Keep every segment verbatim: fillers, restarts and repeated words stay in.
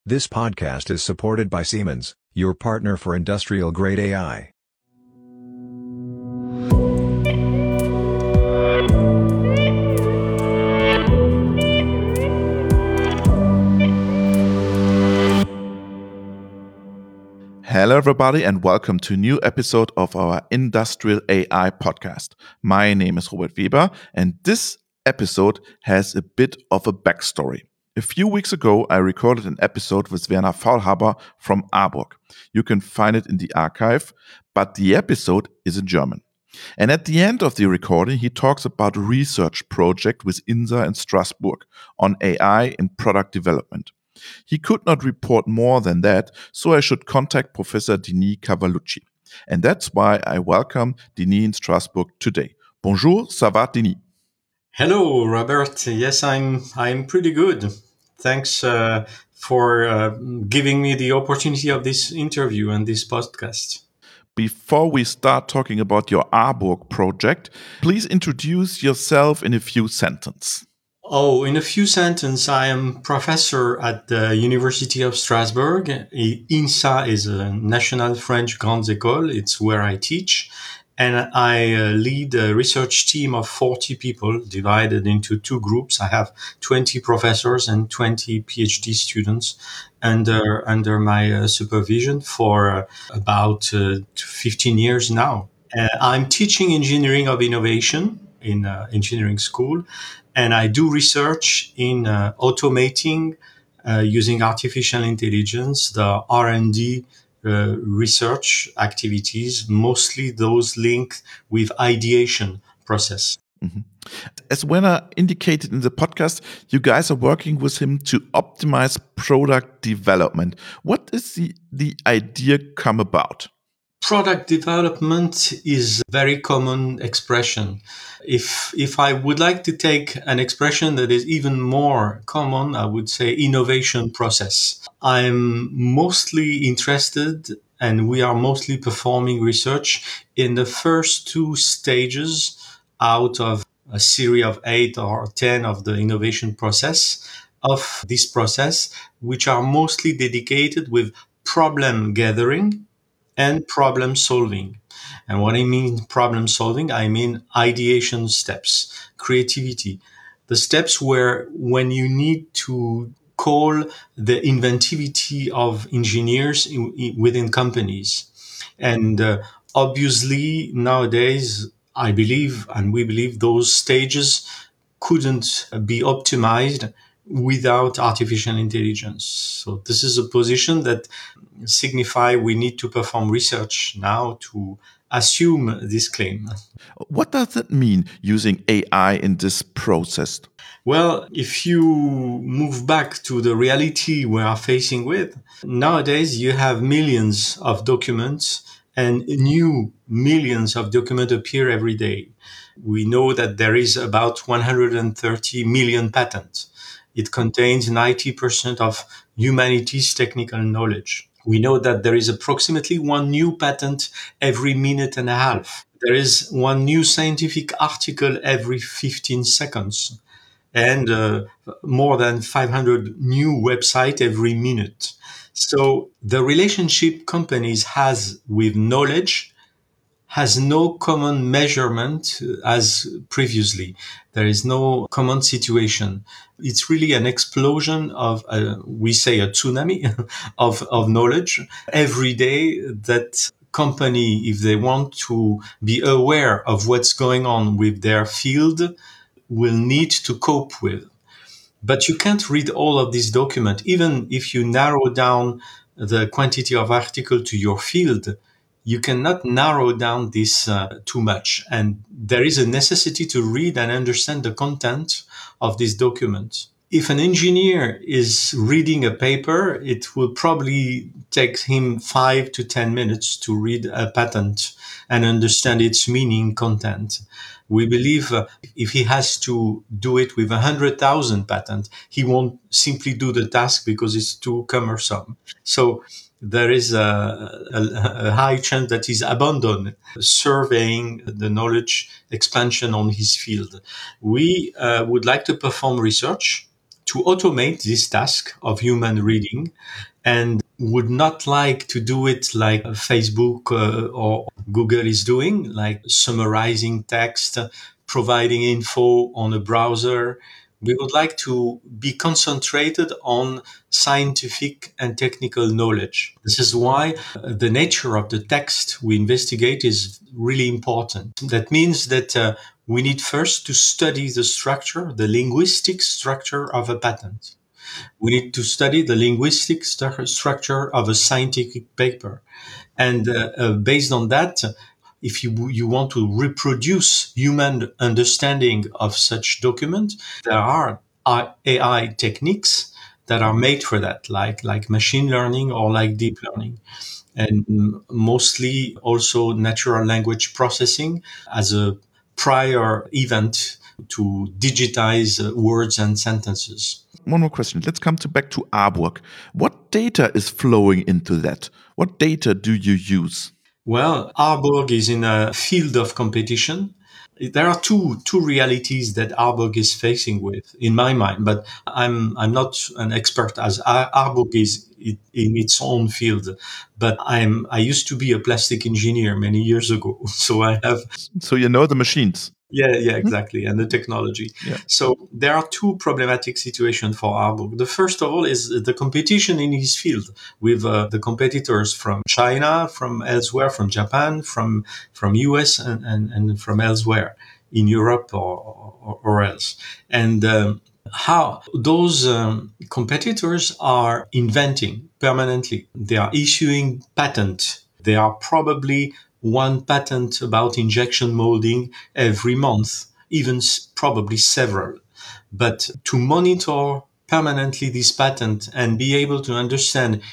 This podcast is supported by Siemens, your partner for industrial-grade A I. Hello, everybody, and welcome to a new episode of our Industrial A I podcast. My name is Robert Weber, and this episode has a bit of a backstory. A few weeks ago, I recorded an episode with Werner Faulhaber from Aarburg. You can find it in the archive, but the episode is in German. And at the end of the recording, he talks about a research project with INSA in Strasbourg on A I in product development. He could not report more than that, so I should contact Professor Denis Cavallucci. And that's why I welcome Denis in Strasbourg today. Bonjour, ça va, Denis? Hello, Robert. Yes, I'm I'm pretty good. Thanks uh, for uh, giving me the opportunity of this interview and this podcast. Before we start talking about your Aarburg project, please introduce yourself in a few sentences. Oh, in a few sentences, I am professor at the University of Strasbourg. INSA is a National French Grandes Écoles. It's where I teach. And I uh, lead a research team of forty people divided into two groups. I have twenty professors and twenty PhD students under under my uh, supervision for uh, about uh, fifteen years now. Uh, I'm teaching engineering of innovation in uh, engineering school, and I do research in uh, automating uh, using artificial intelligence, the R and D Uh, research activities, mostly those linked with ideation process. Mm-hmm. As Werner indicated in the podcast, you guys are working with him to optimize product development. What is the, the idea come about? Product development is a very common expression. If if I would like to take an expression that is even more common, I would say innovation process. I'm mostly interested, and we are mostly performing research in the first two stages out of a series of eight or ten of the innovation process of this process, which are mostly dedicated with problem gathering and problem solving. And what I mean problem solving, I mean ideation steps, creativity, the steps where when you need to call the inventivity of engineers in, in, within companies. And uh, obviously nowadays, I believe, and we believe those stages couldn't be optimized without artificial intelligence. So this is a position that signify we need to perform research now to assume this claim. What does it mean using A I in this process? Well, if you move back to the reality we are facing with, nowadays you have millions of documents and new millions of documents appear every day. We know that there is about one hundred thirty million patents. It contains ninety percent of humanity's technical knowledge. We know that there is approximately one new patent every minute and a half. There is one new scientific article every fifteen seconds, and uh, more than five hundred new websites every minute. So the relationship companies has with knowledge has no common measurement as previously. There is no common situation. It's really an explosion of, uh, we say a tsunami of, of knowledge every day that company, if they want to be aware of what's going on with their field, will need to cope with. But you can't read all of this document. Even if you narrow down the quantity of article to your field, you cannot narrow down this uh, too much. And there is a necessity to read and understand the content of this document. If an engineer is reading a paper, it will probably take him five to ten minutes to read a patent and understand its meaning, content. We believe uh, if he has to do it with one hundred thousand patents, he won't simply do the task because it's too cumbersome. So there is a, a, a high chance that he's abandoned surveying the knowledge expansion on his field. We uh, would like to perform research to automate this task of human reading and would not like to do it like Facebook uh, or Google is doing, like summarizing text, providing info on a browser. We would like to be concentrated on scientific and technical knowledge. This is why uh, the nature of the text we investigate is really important. That means that uh, we need first to study the structure, the linguistic structure of a patent. We need to study the linguistic stu- structure of a scientific paper. And uh, uh, based on that, if you, you want to reproduce human understanding of such document, there are A I techniques that are made for that, like, like machine learning or like deep learning. And mostly also natural language processing as a prior event to digitize uh, words and sentences. One more question. Let's come to back to Arburg. What data is flowing into that? What data do you use? Well, Arburg is in a field of competition. There are two two realities that Arburg is facing with, in my mind. But I'm I'm not an expert as Ar- Arburg is in its own field. But I'm I used to be a plastic engineer many years ago, so I have. So you know the machines. Yeah, yeah, exactly. And the technology. Yeah. So there are two problematic situations for Arburg. The first of all is the competition in his field with uh, the competitors from China, from elsewhere, from Japan, from from U S and, and, and from elsewhere in Europe or, or, or else. And um, how those um, competitors are inventing permanently. They are issuing patent. They are probably one patent about injection molding every month, even s- probably several. But to monitor permanently this patent and be able to understand,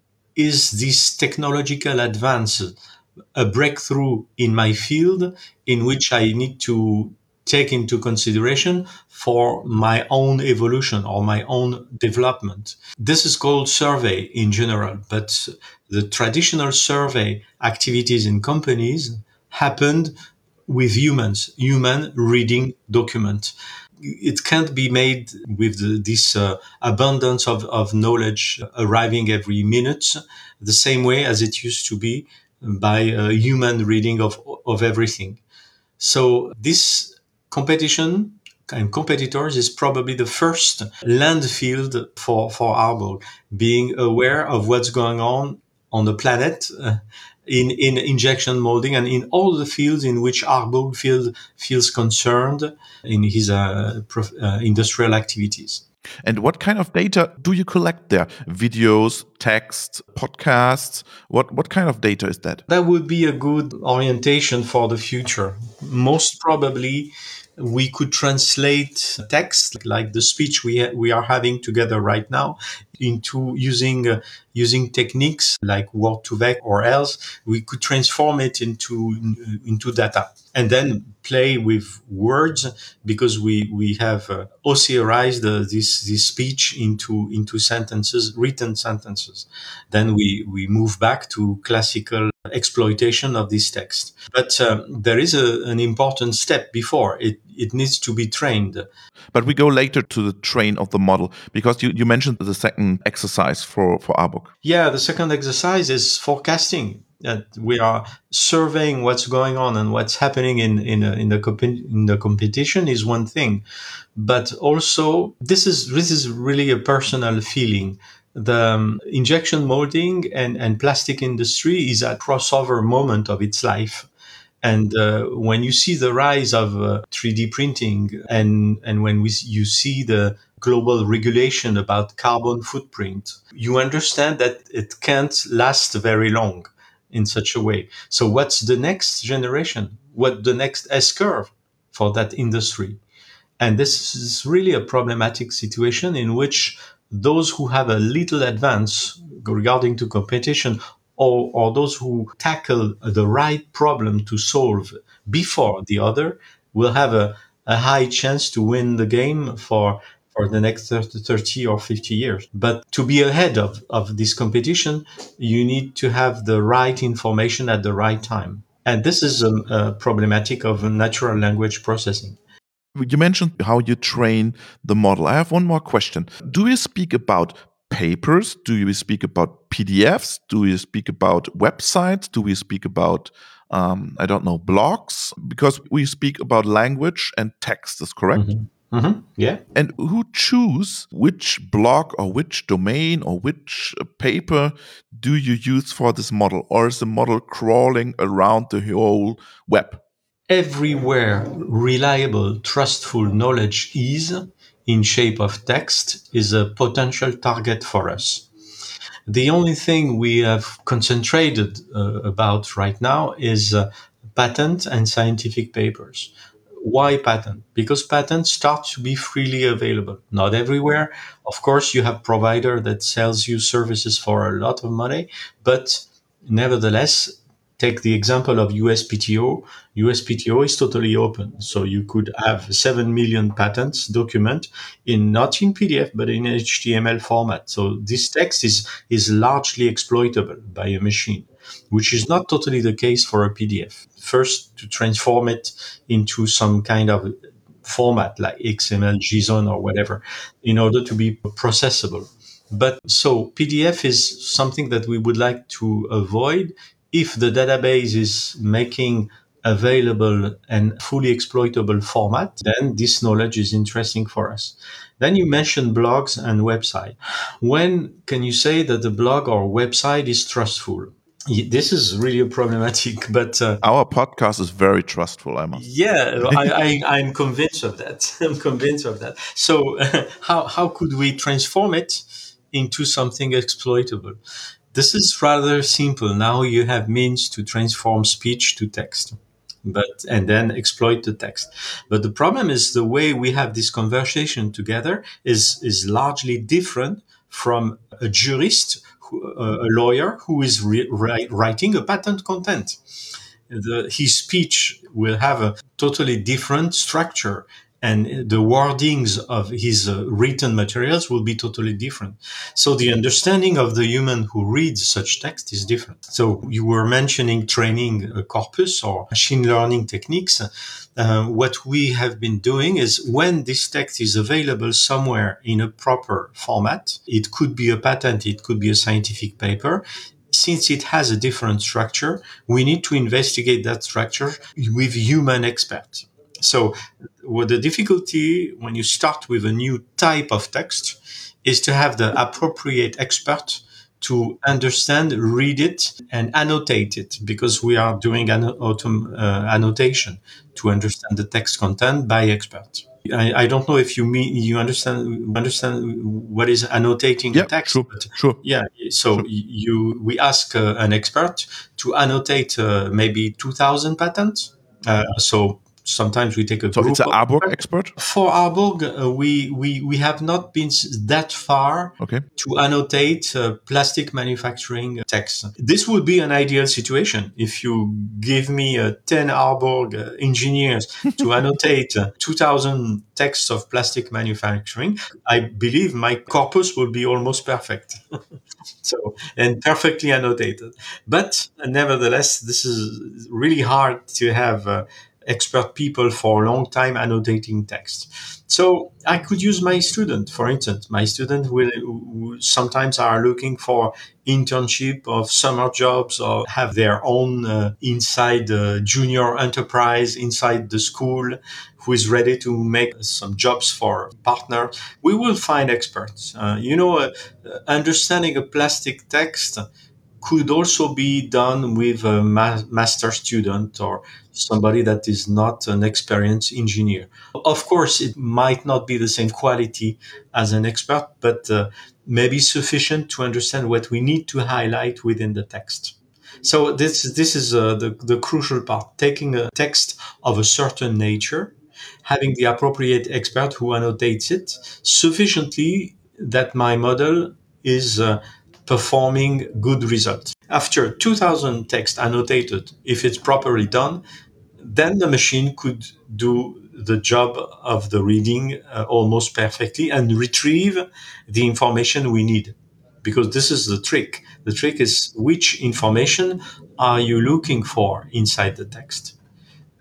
is this technological advance a breakthrough in my field in which I need to take into consideration for my own evolution or my own development. This is called survey in general, but the traditional survey activities in companies happened with humans, human reading document. It can't be made with the, this uh, abundance of, of knowledge arriving every minute, the same way as it used to be by a human reading of, of everything. So this competition and competitors is probably the first land field for, for Arburg, being aware of what's going on on the planet uh, in, in injection molding and in all the fields in which Arburg feel, feels concerned in his uh, prof, uh, industrial activities. And what kind of data do you collect there? Videos, text, podcasts? What what kind of data is that? That would be a good orientation for the future. Most probably, we could translate text like the speech we ha- we are having together right now into using uh, using techniques like word to vec or else we could transform it into into data and then play with words because we we have uh, O C Rized uh, this this speech into into sentences, written sentences. Then we we move back to classical exploitation of this text. But um, there is a, an important step before it. It needs to be trained. But we go later to the train of the model because you, you mentioned the second exercise for, for Arburg. Yeah, the second exercise is forecasting. That we are surveying what's going on and what's happening in in, a, in the comp- in the competition is one thing, but also this is this is really a personal feeling. The um, injection molding and, and plastic industry is a crossover moment of its life. And uh, when you see the rise of uh, three D printing and, and when we, you see the global regulation about carbon footprint, you understand that it can't last very long in such a way. So what's the next generation? What the next S curve for that industry? And this is really a problematic situation in which those who have a little advance regarding to competition or, or those who tackle the right problem to solve before the other will have a, a high chance to win the game for for the next thirty or fifty years. But to be ahead of, of this competition, you need to have the right information at the right time. And this is a, a problematic of natural language processing. You mentioned how you train the model. I have one more question. Do you speak about papers? Do you speak about P D Fs? Do you speak about websites? Do we speak about, um, I don't know, blogs? Because we speak about language and text, is correct? Mm-hmm. Mm-hmm. Yeah. And who choose which blog or which domain or which uh, paper do you use for this model? Or is the model crawling around the whole web? Everywhere reliable, trustful knowledge is, in shape of text, is a potential target for us. The only thing we have concentrated uh, about right now is uh, patent and scientific papers. Why patent? Because patents start to be freely available. Not everywhere. Of course, you have provider that sells you services for a lot of money, but nevertheless, take the example of U S P T O. U S P T O is totally open. So you could have seven million patents document in not in P D F, but in H T M L format. So this text is, is largely exploitable by a machine, which is not totally the case for a P D F. First, to transform it into some kind of format like X M L, JSON, or whatever, in order to be processable. But so P D F is something that we would like to avoid. If the database is making available and fully exploitable format, then this knowledge is interesting for us. Then you mentioned blogs and website. When can you say that the blog or website is trustful? This is really problematic, but uh, Our podcast is very trustful, I must. yeah, I, I, I'm convinced of that. I'm convinced of that. So, uh, how how could we transform it into something exploitable? This is rather simple. Now you have means to transform speech to text, but and then exploit the text. But the problem is the way we have this conversation together is is largely different from a jurist, who, uh, a lawyer who is re- write, writing a patent content. The, his speech will have a totally different structure, and the wordings of his uh, written materials will be totally different. So the understanding of the human who reads such text is different. So you were mentioning training a corpus or machine learning techniques. Uh, what we have been doing is when this text is available somewhere in a proper format, it could be a patent, it could be a scientific paper. Since it has a different structure, we need to investigate that structure with human experts. So what the difficulty when you start with a new type of text is to have the appropriate expert to understand, read it, and annotate it, because we are doing an autom- uh, annotation to understand the text content by experts. I, I don't know if you mean you understand understand what is annotating a Yeah, text, sure, but sure. yeah. So Sure. you we ask uh, an expert to annotate uh, maybe two thousand patents. Uh, so sometimes we take a So it's group an of Arborg expert? for Arborg, uh, we, we, we have not been that far Okay. to annotate uh, plastic manufacturing text. This would be an ideal situation if you give me uh, ten Arborg uh, engineers to annotate uh, two thousand texts of plastic manufacturing. I believe my corpus will be almost perfect. So, and perfectly annotated. But uh, nevertheless, this is really hard to have uh, expert people for a long time annotating text. So I could use my student, for instance. My student will, will sometimes are looking for internship of summer jobs or have their own uh, inside uh, junior enterprise inside the school who is ready to make some jobs for partner. We will find experts. Uh, you know, uh, understanding a plastic text could also be done with a ma- master student or somebody that is not an experienced engineer. Of course, it might not be the same quality as an expert, but uh, maybe sufficient to understand what we need to highlight within the text. So this this is uh, the the crucial part: taking a text of a certain nature, having the appropriate expert who annotates it sufficiently that my model is uh, performing good results. After two thousand texts annotated, if it's properly done, then the machine could do the job of the reading uh, almost perfectly and retrieve the information we need. Because this is the trick. The trick is which information are you looking for inside the text?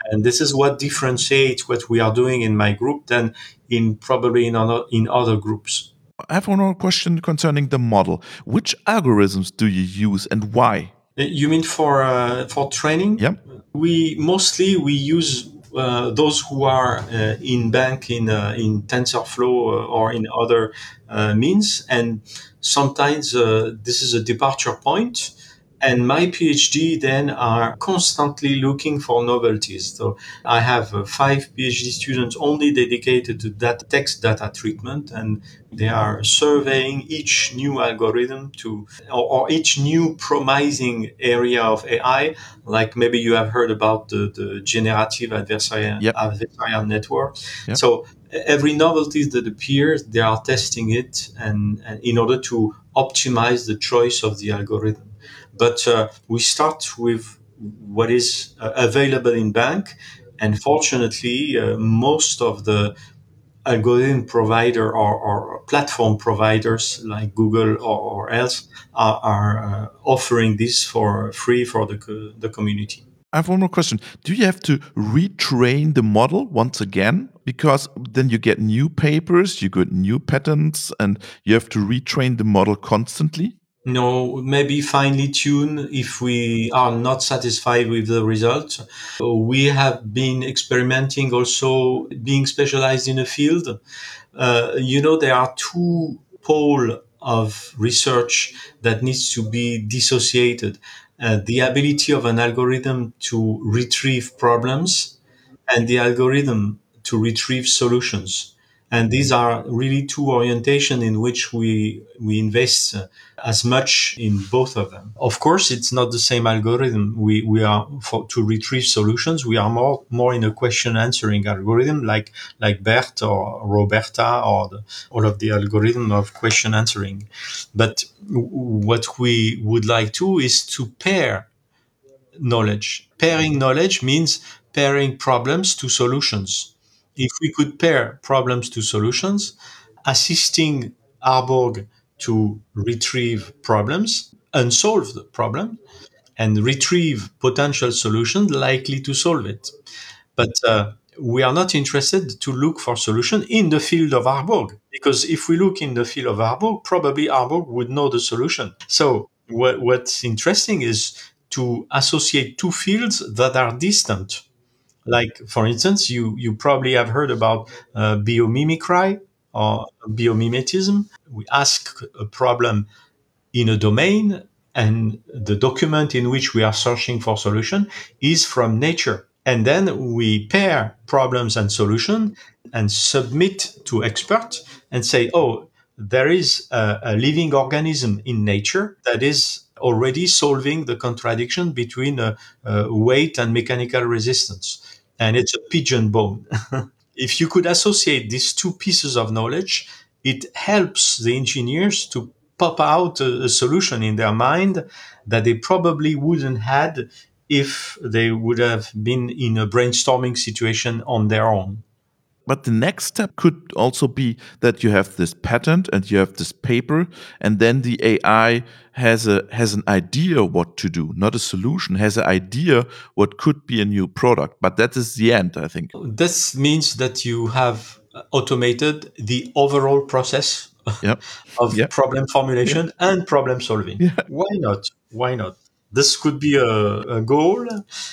And this is what differentiates what we are doing in my group than in probably in other, in other groups. I have one more question concerning the model. Which algorithms do you use and why? You mean for uh, for training? Yep. We mostly we use uh, those who are uh, in bank in uh, in TensorFlow uh, or in other uh, means, and sometimes uh, this is a departure point. And my PhD then are constantly looking for novelties. So I have uh, five PhD students only dedicated to that text data treatment, and they are surveying each new algorithm to, or, or each new promising area of A I. Like maybe you have heard about the, the generative adversarial, Yep. adversarial network. Yep. So every novelty that appears, they are testing it, and, and in order to optimize the choice of the algorithm. But uh, we start with what is uh, available in bank, and fortunately, uh, most of the algorithm provider or, or platform providers like Google or, or else are, are uh, offering this for free for the co- the community. I have one more question. Do you have to retrain the model once again? Because then you get new papers, you get new patents, and you have to retrain the model constantly? No, maybe finely tune if we are not satisfied with the result. We have been experimenting also being specialized in a field. Uh, you know, there are two pole of research that needs to be dissociated. Uh, the ability of an algorithm to retrieve problems and the algorithm to retrieve solutions. And these are really two orientation in which we we invest uh, as much in both of them. Of course, it's not the same algorithm. We we are for to retrieve solutions. We are more more in a question answering algorithm like like BERT or Roberta or the, all of the algorithm of question answering. But w- what we would like to is to pair knowledge. Pairing knowledge means pairing problems to solutions. If we could pair problems to solutions, assisting Arborg to retrieve problems, unsolve the problem, and retrieve potential solutions likely to solve it. But uh, we are not interested to look for solution in the field of Arborg, because if we look in the field of Arborg, probably Arborg would know the solution. So what, what's interesting is to associate two fields that are distant. Like, for instance, you, you probably have heard about uh, biomimicry or biomimetism. We ask a problem in a domain, and the document in which we are searching for solution is from nature. And then we pair problems and solution and submit to experts and say, oh, there is a, a living organism in nature that is already solving the contradiction between uh, uh, weight and mechanical resistance. And it's a pigeon bone. If you could associate these two pieces of knowledge, it helps the engineers to pop out a, a solution in their mind that they probably wouldn't had if they would have been in a brainstorming situation on their own. But the next step could also be that you have this patent and you have this paper, and then the A I has a has an idea what to do, not a solution, has an idea what could be a new product. But that is the end, I think. This means that you have automated the overall process Yeah. of Yeah. problem Yeah. formulation and problem solving. Yeah. Why not? Why not? This could be a, a goal.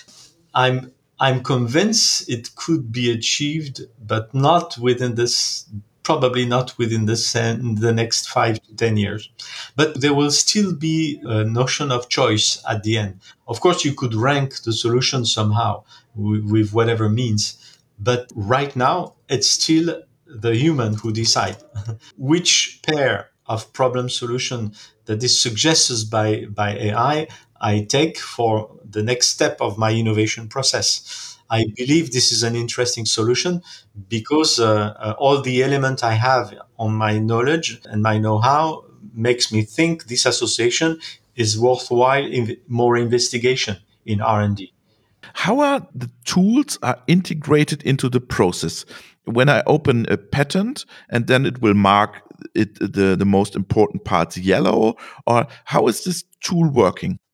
I'm I'm convinced it could be achieved, but not within this. Probably not within the, sen- the next five to ten years. But there will still be a notion of choice at the end. Of course, you could rank the solution somehow with, with whatever means. But right now, it's still the human who decide which pair of problem solution that is suggested by, by A I I take for the next step of my innovation process. I believe this is an interesting solution because uh, uh, all the element I have on my knowledge and my know-how makes me think this association is worthwhile in more investigation in R and D. How are the tools are integrated into the process? When I open a patent and then it will mark it the, the most important parts yellow, or how is this tool working?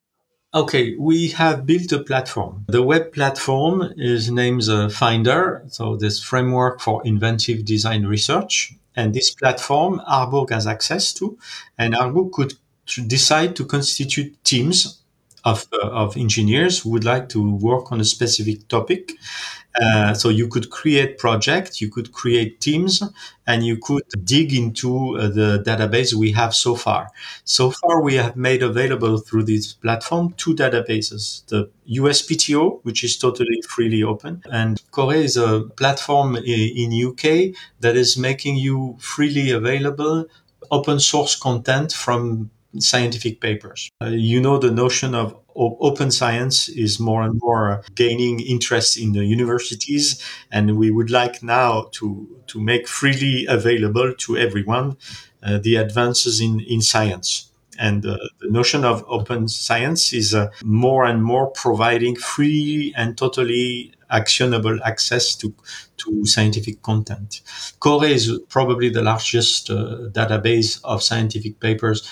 Okay, we have built a platform. The web platform is named uh, Finder, so this framework for inventive design research. And this platform, Arborg has access to, and Arborg could t- decide to constitute teams of, uh, of engineers who would like to work on a specific topic. Uh, so you could create projects, you could create teams, and you could dig into uh, the database we have so far. So far, we have made available through this platform two databases: the U S P T O, which is totally freely open, and Core is a platform i- in U K that is making you freely available open source content from scientific papers. Uh, you know, the notion of o- open science is more and more gaining interest in the universities, and we would like now to to make freely available to everyone uh, the advances in in science. And uh, the notion of open science is uh, more and more providing free and totally actionable access to to scientific content. Core is probably the largest uh, database of scientific papers,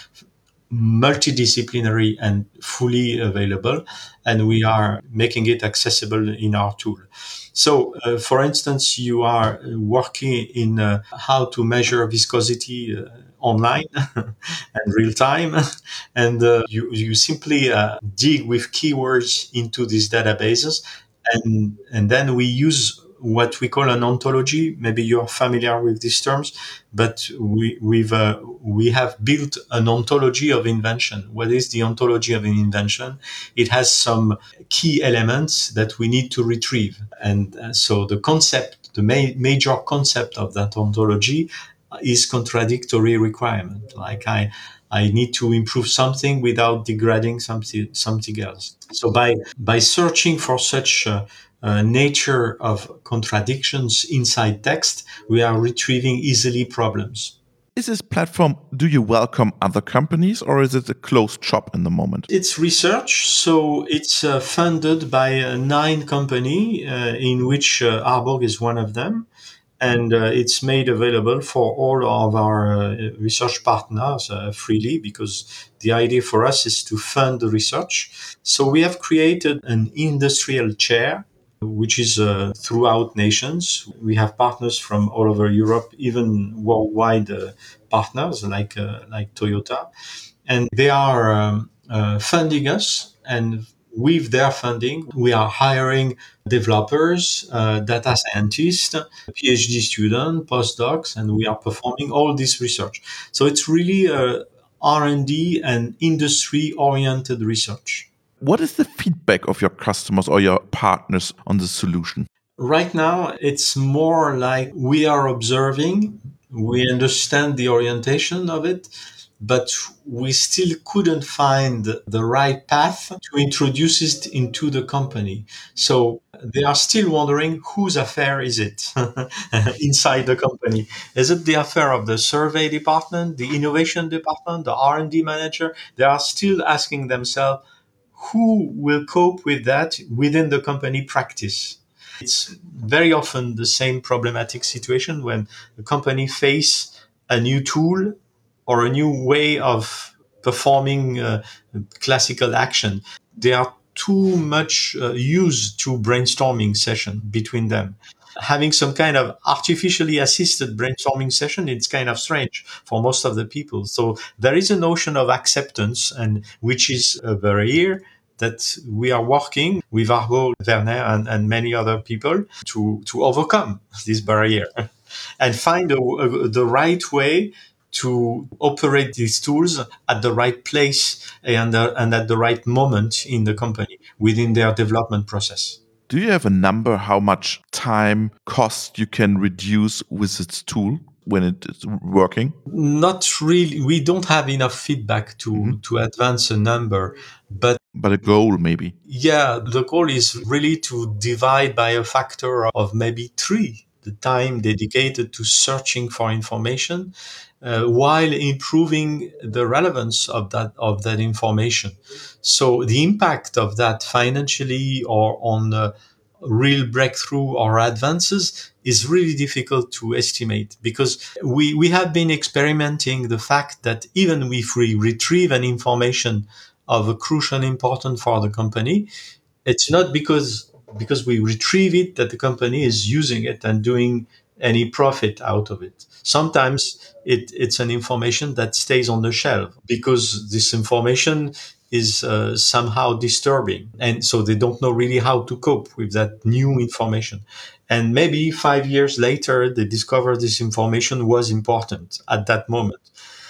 multidisciplinary and fully available, and we are making it accessible in our tool. So, uh, for instance, you are working in uh, how to measure viscosity uh, online and real time, and uh, you, you simply uh, dig with keywords into these databases, and and then we use what we call an ontology. Maybe you're familiar with these terms, but we we've uh, we have built an ontology of invention. What is the ontology of an invention? It has some key elements that we need to retrieve, and uh, so the concept, the ma- major concept of that ontology, is contradictory requirement. Like I. I need to improve something without degrading something something else. So by by searching for such uh, uh, nature of contradictions inside text, we are retrieving easily problems. Is this platform, do you welcome other companies or is it a closed shop in the moment? It's research, so it's uh, funded by uh, nine company, uh, in which uh, Arborg is one of them, and uh, it's made available for all of our uh, research partners uh, freely, because the idea for us is to fund the research. So we have created an industrial chair, which is uh, throughout nations. We have partners from all over Europe, even worldwide uh, partners like uh, like Toyota, and they are um, uh, funding us. And with their funding, we are hiring developers, uh, data scientists, PhD students, postdocs, and we are performing all this research. So it's really a R and D and industry oriented research. What is the feedback of your customers or your partners on the solution? Right now, it's more like we are observing, we understand the orientation of it, but we still couldn't find the right path to introduce it into the company. So they are still wondering whose affair is it inside the company. Is it the affair of the survey department, the innovation department, the R and D manager? They are still asking themselves who will cope with that within the company practice. It's very often the same problematic situation when a company face a new tool or a new way of performing uh, classical action. They are too much uh, used to brainstorming session between them. Having some kind of artificially assisted brainstorming session, it's kind of strange for most of the people. So there is a notion of acceptance, and which is a barrier that we are working with Argo, Werner, and, and many other people to, to overcome this barrier and find a, a, the right way to operate these tools at the right place and, uh, and at the right moment in the company within their development process. Do you have a number how much time cost you can reduce with this tool when it is working? Not really. We don't have enough feedback to, Mhm. to advance a number, but But a goal maybe. yeah, the goal is really to divide by a factor of maybe three the time dedicated to searching for information, uh, while improving the relevance of that of that information. So the impact of that financially or on uh, real breakthrough or advances is really difficult to estimate, because we, we have been experimenting the fact that even if we retrieve an information of a crucial importance for the company, it's not because because we retrieve it that the company is using it and doing any profit out of it. Sometimes it, it's an information that stays on the shelf because this information is uh, somehow disturbing. And so they don't know really how to cope with that new information. And maybe five years later, they discover this information was important at that moment.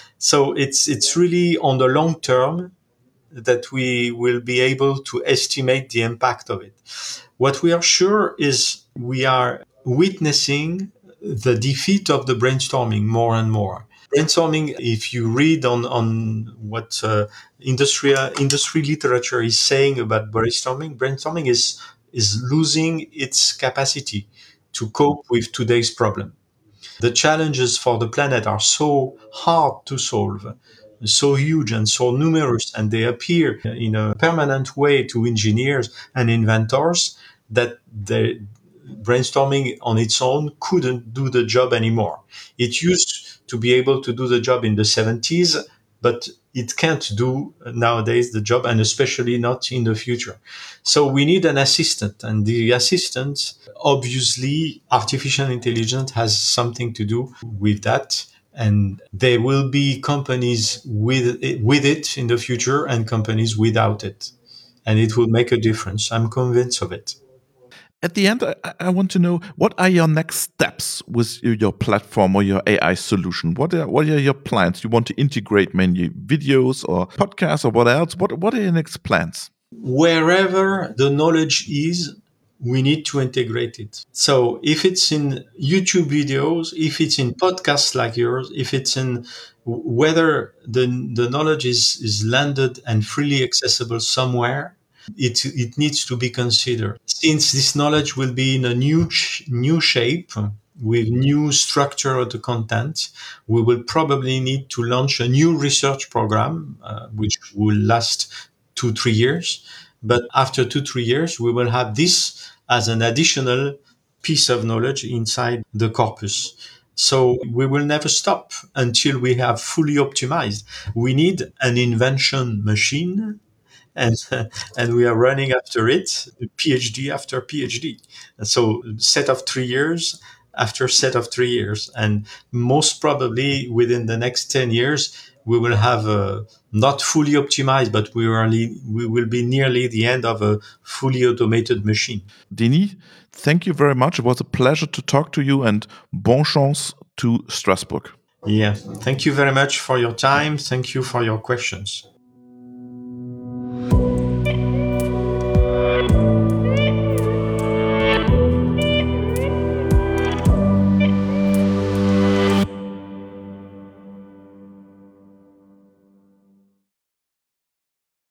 So it's, it's really on the long term that we will be able to estimate the impact of it. What we are sure is we are witnessing the defeat of the brainstorming more and more. Brainstorming, if you read on, on what uh, industry, industry literature is saying about brainstorming, brainstorming is, is losing its capacity to cope with today's problem. The challenges for the planet are so hard to solve, so huge and so numerous, and they appear in a permanent way to engineers and inventors that the brainstorming on its own couldn't do the job anymore. It used to be able to do the job in the seventies, but it can't do nowadays the job, and especially not in the future. So we need an assistant, and the assistant, obviously, artificial intelligence has something to do with that. And there will be companies with it, with it in the future and companies without it. And it will make a difference. I'm convinced of it. At the end, I, I want to know, what are your next steps with your platform or your A I solution? What are, what are your plans? You want to integrate many videos or podcasts or what else? What, what are your next plans? Wherever the knowledge is, we need to integrate it. So if it's in YouTube videos, if it's in podcasts like yours, if it's in whether the, the knowledge is, is landed and freely accessible somewhere, it, it needs to be considered. Since this knowledge will be in a new, new shape, with new structure of the content, we will probably need to launch a new research program, uh, which will last two, three years. But after two, three years, we will have this as an additional piece of knowledge inside the corpus. So we will never stop until we have fully optimized. We need an invention machine, and and we are running after it, PhD after PhD. So set of three years after set of three years, and most probably within the next ten years, we will have a not fully optimized, but we will we will be nearly the end of a fully automated machine. Denis, thank you very much. It was a pleasure to talk to you, and bon chance to Strasbourg. Yeah, thank you very much for your time. Thank you for your questions.